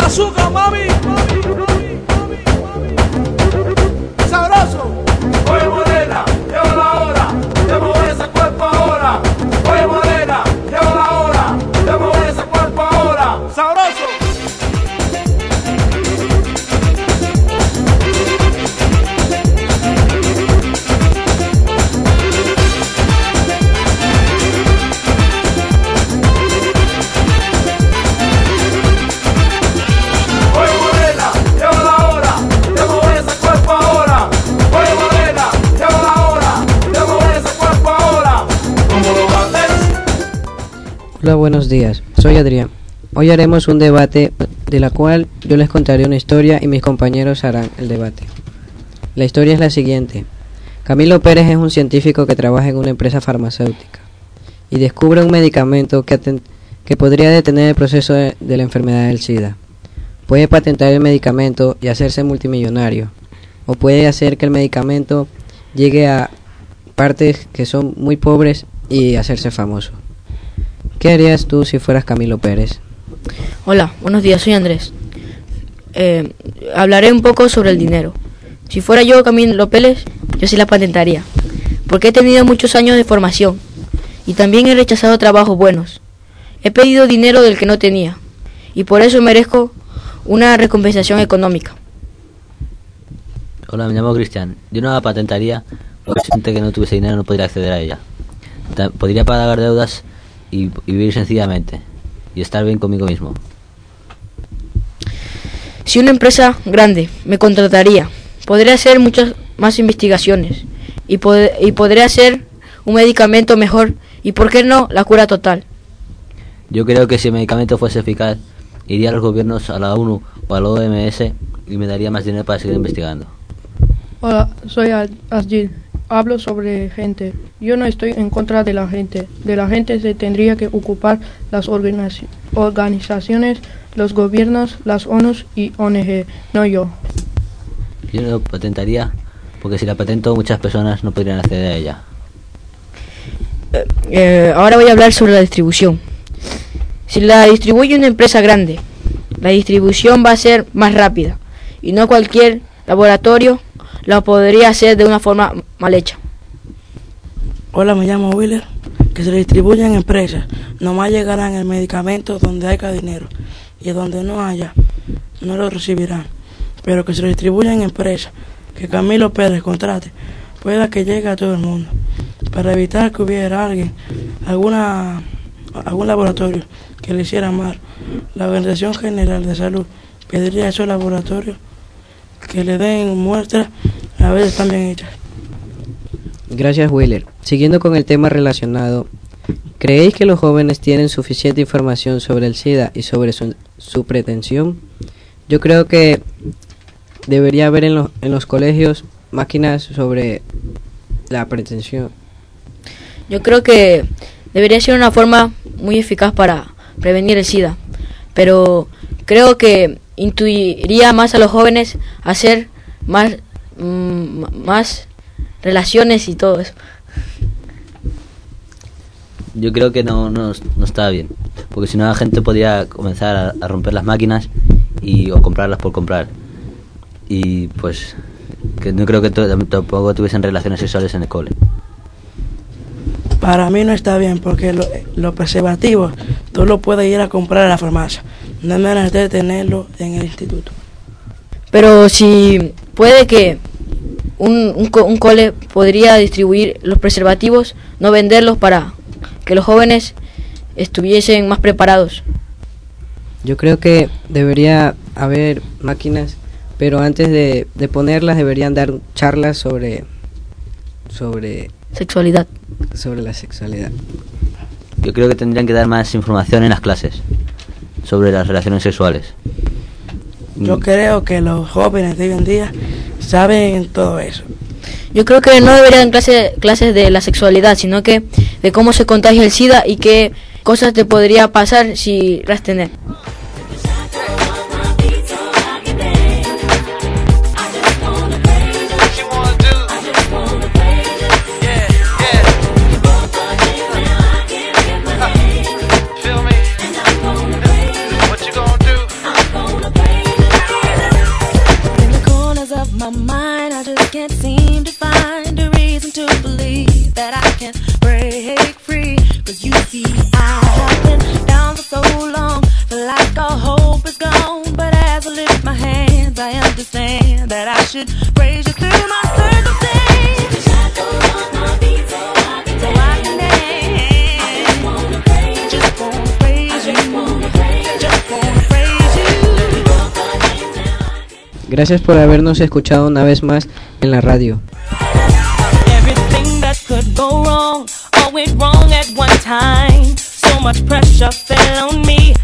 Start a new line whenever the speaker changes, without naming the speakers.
azúcar, mami. Sabroso. Oye, morena, llegó la hora de mover ese cuerpo ahora. Oye, morena, llegó la hora de mover ese cuerpo ahora. Sabroso.
Hola, buenos días, soy Adrián. Hoy haremos un debate de la cual yo les contaré una historia y mis compañeros harán el debate. La historia es la siguiente. Camilo Pérez es un científico que trabaja en una empresa farmacéutica y descubre un medicamento que podría detener el proceso de la enfermedad del SIDA. Puede patentar el medicamento y hacerse multimillonario, o puede hacer que el medicamento llegue a partes que son muy pobres y hacerse famoso. ¿Qué harías tú si fueras Camilo Pérez?
Hola, buenos días, soy Andrés. Hablaré un poco sobre el dinero. Si fuera yo Camilo Pérez, yo sí la patentaría, porque he tenido muchos años de formación y también he rechazado trabajos buenos. He pedido dinero del que no tenía y por eso merezco una recompensación económica.
Hola, me llamo Cristian. Yo no la patentaría porque siente que no tuviese dinero no podría acceder a ella. Podría pagar deudas y vivir sencillamente y estar bien conmigo mismo.
Si una empresa grande me contrataría, podría hacer muchas más investigaciones y podría hacer un medicamento mejor y, ¿por qué no, la cura total?
Yo creo que si el medicamento fuese eficaz, iría a los gobiernos, a la ONU o a la OMS y me daría más dinero para seguir investigando.
Hola, soy Asgil. Hablo sobre gente. Yo no estoy en contra de la gente. De la gente se tendría que ocupar las organizaciones, los gobiernos, las ONU y ONG, no yo.
Yo no patentaría porque si la patento muchas personas no podrían acceder a ella.
Ahora voy a hablar sobre la distribución. Si la distribuye una empresa grande, la distribución va a ser más rápida y no cualquier laboratorio la podría hacer de una forma mal hecha.
Hola, me llamo Willer. Que se distribuyan en empresas, nomás llegarán el medicamento donde haya dinero y donde no haya, no lo recibirán. Pero que se distribuyan en empresas, que Camilo Pérez contrate, pueda que llegue a todo el mundo, para evitar que hubiera algún laboratorio que le hiciera mal. La Organización General de Salud pediría a esos laboratorios que le den muestras, a veces están bien hechas.
Gracias, Wheeler. Siguiendo con el tema relacionado, ¿creéis que los jóvenes tienen suficiente información sobre el SIDA y sobre su pretensión? Yo creo que debería haber en los colegios máquinas sobre la pretensión.
Yo creo que debería ser una forma muy eficaz para prevenir el SIDA, pero creo que intuiría más a los jóvenes a hacer más relaciones y todo eso.
Yo creo que no está bien, porque si no la gente podría comenzar a romper las máquinas o comprarlas por comprar, y pues que no creo que tampoco tuviesen relaciones sexuales en el cole.
Para mí no está bien, porque los preservativos tú lo puedes ir a comprar a la farmacia, no me van de tenerlo en el instituto.
Pero si puede que un cole podría distribuir los preservativos, no venderlos, para que los jóvenes estuviesen más preparados.
Yo creo que debería haber máquinas, pero antes de ponerlas deberían dar charlas sobre
sexualidad.
Sobre la sexualidad.
Yo creo que tendrían que dar más información en las clases sobre las relaciones sexuales.
Yo creo que los jóvenes de hoy en día saben todo eso.
Yo creo que no deberían clases de la sexualidad, sino que de cómo se contagia el SIDA y qué cosas te podría pasar si las tenés.
Feel me? What you gonna do?
should praise you through my circumstance. So I can dance. Just wanna praise you. Just wanna praise you.
Gracias por habernos escuchado una vez más en la radio.
Everything that could go wrong, all went wrong at one time. So much pressure fell on me.